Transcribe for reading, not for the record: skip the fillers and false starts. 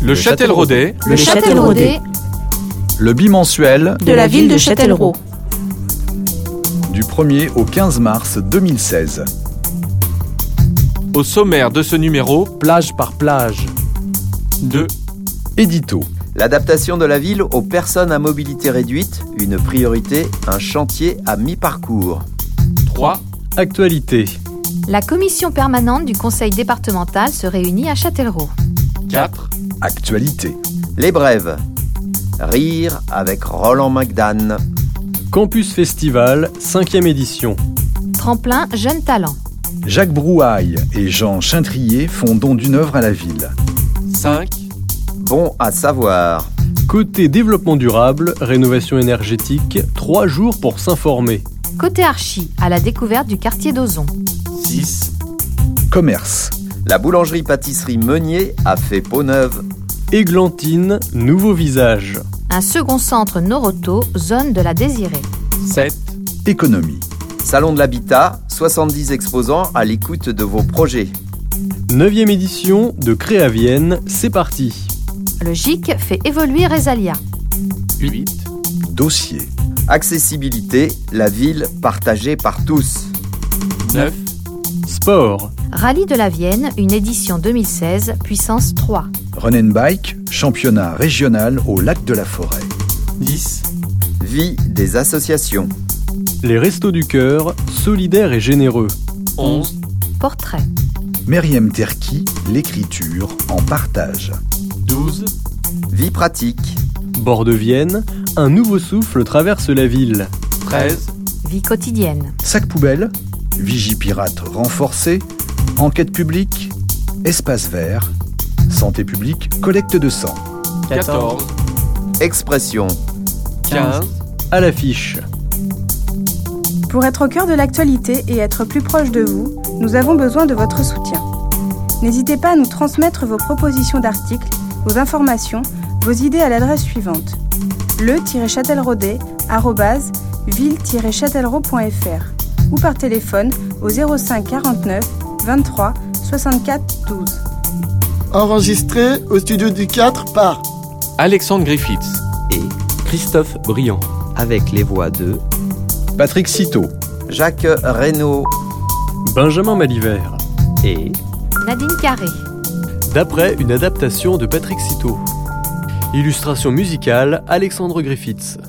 Le Châtelleraudais. Le Châtelleraudais Le bimensuel de la ville de Châtellerault. Du 1er au 15 mars 2016. Au sommaire de ce numéro, Plage par plage. 2. Édito. L'adaptation de la ville aux personnes à mobilité réduite, une priorité, un chantier à mi-parcours. 3. Actualité. La commission permanente du conseil départemental se réunit à Châtellerault. 4. Actualité. Les brèves. Rire avec Roland McDan. Campus Festival, 5e édition. Tremplin Jeunes Talents. Jacques Brouhaille et Jean Chintrier font don d'une œuvre à la ville. 5. Bon à savoir. Côté développement durable, rénovation énergétique, 3 jours pour s'informer. Côté archi, à la découverte du quartier d'Ozon. 6. Commerce. La boulangerie-pâtisserie Meunier a fait peau neuve. Églantine, nouveau visage. Un second centre Noroto, zone de la désirée. 7. Économie. Salon de l'habitat, 70 exposants à l'écoute de vos projets. 9e édition de Créavienne, c'est parti. Le GIC fait évoluer Resalia. 8. Dossier. Accessibilité, la ville partagée par tous. 9. Sport. Rallye de la Vienne, une édition 2016, puissance 3. Run and Bike, championnat régional au lac de la Forêt. 10. Vie des associations. Les Restos du Cœur, solidaires et généreux. 11. Portrait. Meriem Terki, l'écriture en partage. 12. Vie pratique. Bord de Vienne, un nouveau souffle traverse la ville. 13. Vie quotidienne. Sac poubelle, Vigipirate renforcé, enquête publique, espace vert, santé publique, collecte de sang. 14. Expression. 15. À l'affiche. Pour être au cœur de l'actualité et être plus proche de vous, nous avons besoin de votre soutien. N'hésitez pas à nous transmettre vos propositions d'articles, vos informations, vos idées à l'adresse suivante: le-châtelleraudais@ville-châtellerault.fr ou par téléphone au 05 49 23 64 12. Enregistré au studio du 4 par Alexandre Griffiths et Christophe Briand, avec les voix de Patrick Citeau, Jacques Reynaud. Benjamin Malivert. et Nadine Carré. D'après une adaptation de Patrick Citeau. Illustration musicale, Alexandre Griffiths.